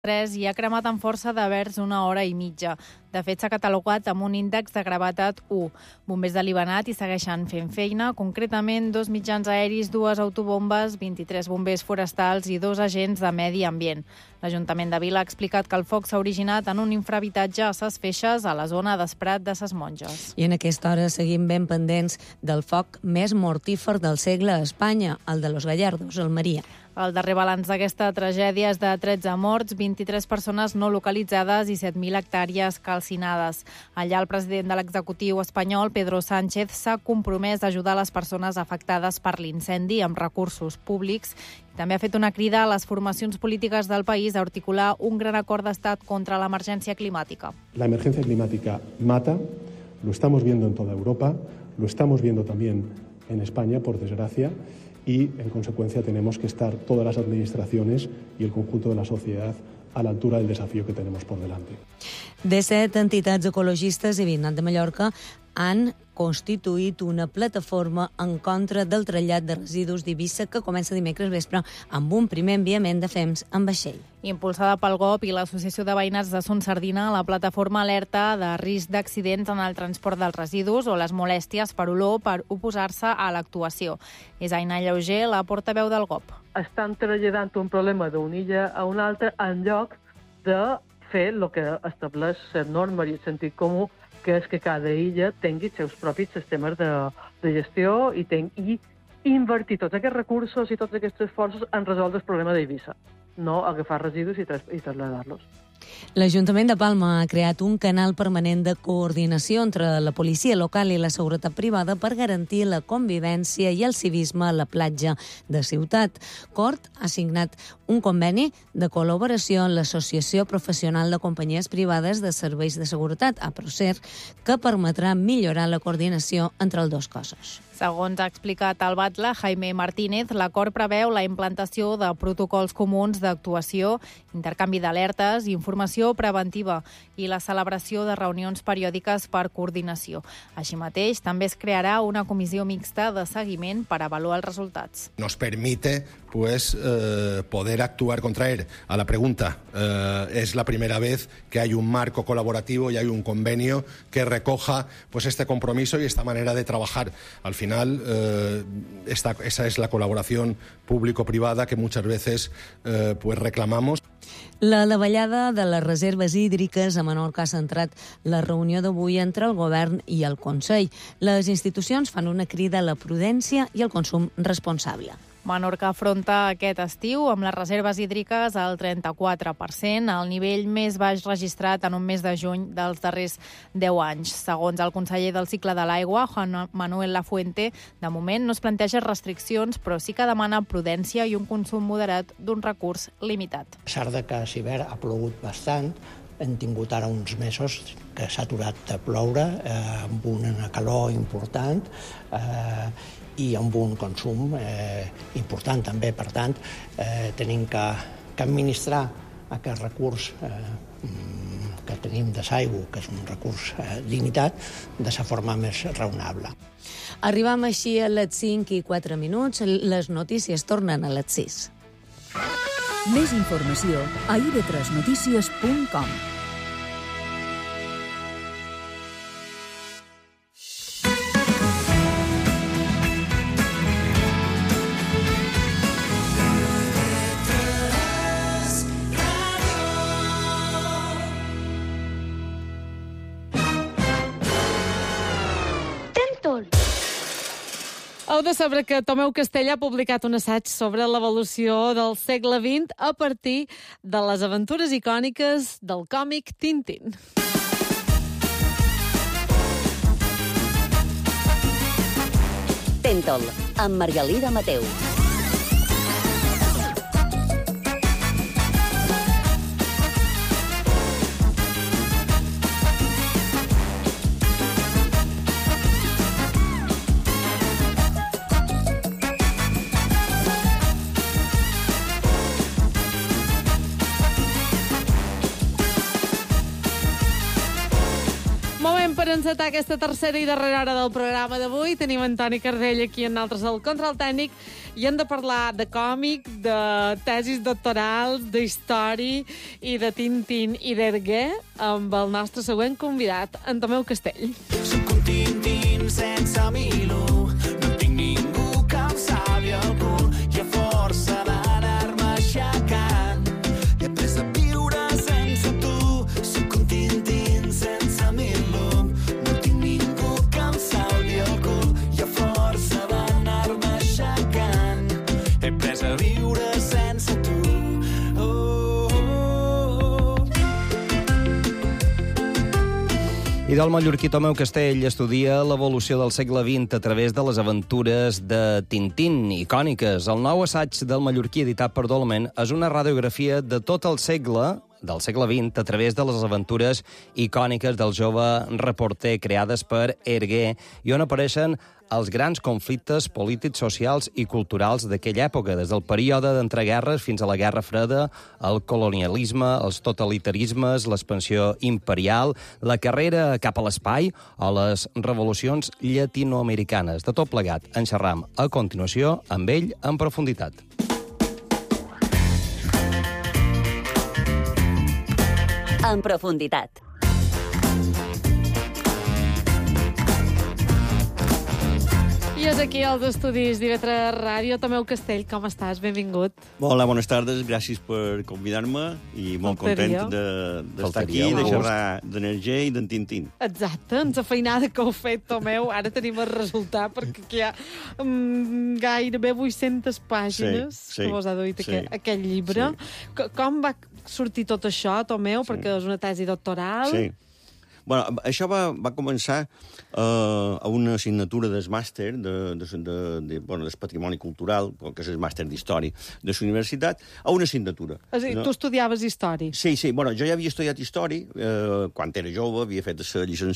3 i ha cremat amb força de vers una hora i mitja. De fet, s'ha catalogat amb un índex de gravetat 1. Bombers de Libanat hi segueixen fent feina, concretament 2 mitjans aeris, 2 autobombes, 23 bombers forestals i 2 agents de medi ambient. L'Ajuntament de Vila ha explicat que el foc s'ha originat en un infrahabitatge a Ses Feixes, a la zona d'Esprat de Ses Monges. I en aquesta hora seguim ben pendents del foc més mortífer del segle a Espanya, el de Los Gallardos, Almeria. El darrer balanç d'aquesta tragèdia és de 13 morts, 23 persones no localitzades i 7.000 hectàrees calcinades. Allà el president de l'executiu espanyol, Pedro Sánchez, s'ha compromès a ajudar les persones afectades per l'incendi amb recursos públics. També ha fet una crida a les formacions polítiques del país a articular un gran acord d'estat contra l'emergència climàtica. La emergencia climática mata, lo estamos viendo en toda Europa, lo estamos viendo también en España, por desgracia, y, en consecuencia, tenemos que estar todas las administraciones y el conjunto de la sociedad a la altura del desafío que tenemos por delante. 17 entitats ecologistes i Veïnat de Mallorca han constituït una plataforma en contra del trasllad de residus d'Eivissa que comença dimecres vespre amb un primer enviament de fems en vaixell. Impulsada pel GOP i l'Associació de Veïnats de Son Sardina, la plataforma alerta de risc d'accidents en el transport dels residus o les molèsties per olor per oposar-se a l'actuació. És Aina Lleuger, la portaveu del GOP. Estan traslladant un problema d'una illa a una altra en lloc de fer el que estableix la norma i el sentit comú, que és que cada illa tingui els seus propis sistemes de gestió i invertir tots aquests recursos i tots aquests esforços en resoldre el problema d'Eivissa, no agafar residus i traslladar-los. L'Ajuntament de Palma ha creat un canal permanent de coordinació entre la policia local i la seguretat privada per garantir la convivència i el civisme a la platja de Ciutat. Cort ha signat un conveni de col·laboració amb l'Associació Professional de Companyies Privades de Serveis de Seguretat, APROSER, que permetrà millorar la coordinació entre els dos cossos. Segons ha explicat el batlle Jaime Martínez, l'acord preveu la implantació de protocols comuns d'actuació, intercanvi d'alertes, informació preventiva i la celebració de reunions periòdiques per coordinació. Així mateix, també es crearà una comissió mixta de seguiment per avaluar els resultats. Nos permite poder actuar contra él. A la pregunta, es la primera vez que hay un marco colaborativo y hay un convenio que recoja este compromiso y esta manera de trabajar. Al final, esa es la colaboración público-privada que muchas veces reclamamos. La davallada de les reserves hídriques a Menorca ha centrat la reunió d'avui entre el govern i el Consell. Les institucions fan una crida a la prudència i al consum responsable. Menorca afronta aquest estiu amb les reserves hídriques al 34%, el nivell més baix registrat en un mes de juny dels darrers 10 anys. Segons el conseller del cicle de l'aigua, Juan Manuel Lafuente, de moment no es planteja restriccions, però sí que demana prudència i un consum moderat d'un recurs limitat. A pesar de que a l'hivern ha plogut bastant, hem tingut ara uns mesos que s'ha aturat de ploure, amb una calor important, i amb un consum important també. Per tant, tenim que administrar aquest recurs que tenim de l'aigua, que és un recurs limitat, de la forma més raonable. Arribam així a les 5:04. Les notícies tornen a les 6. Més informació a ib3notícies.com. Heu de saber que Tomeu Castella ha publicat un assaig sobre l'evolució del segle XX a partir de les aventures icòniques del còmic Tintín. Tentol, amb Margalida Mateu. Moment per encetar aquesta tercera i darrera hora del programa d'avui. Tenim Antoni Cardell aquí amb nosaltres al control tècnic i hem de parlar de còmic, de tesis doctorals, d'història i de Tintín i d'Hergé amb el nostre següent convidat, en Tomeu Castell. Soc un Tintín sense milo, no tinc ningú que em salvi el cul i a força d'anar-me aixecant he après a viure sense tu. Soc un Tintín sense milo, no tinc ningú que em salvi el cul i a força d'anar-me aixecant he après a viure sense tu. I del mallorquí Tomeu Castell estudia l'evolució del segle XX a través de les aventures de Tintín, icòniques. El nou assaig del mallorquí editat per Dolmen és una radiografia de tot el segle del segle XX a través de les aventures icòniques del jove reporter creades per Hergé i on apareixen els grans conflictes polítics, socials i culturals d'aquella època, des del període d'entreguerres fins a la Guerra Freda, el colonialisme, els totalitarismes, l'expansió imperial, la carrera cap a l'espai o les revolucions llatinoamericanes. De tot plegat, en xerram a continuació amb ell en profunditat. En profunditat. I és aquí als estudis d'IV3 Ràdio. Tomeu Castell, com estàs? Benvingut. Hola, bones tardes. Gràcies per convidar-me i molt content d'estar aquí, de xerrar d'Hergé i d'en Tintín. Exacte, ens afeinada que heu fet, Tomeu. Ara tenim el resultat, perquè aquí hi ha gairebé 800 pàgines que vos ha duit aquest llibre. Com va sortir tot això, Tomeu? Perquè és una tesi doctoral. Sí. Bueno, això va començar a una assignatura del màster del patrimoni cultural, que és el màster d'història de la universitat, a una assignatura. És a dir, tu estudiaves història? Sí. Bueno, jo ja havia estudiat història quan era jove, havia fet la llicenciatura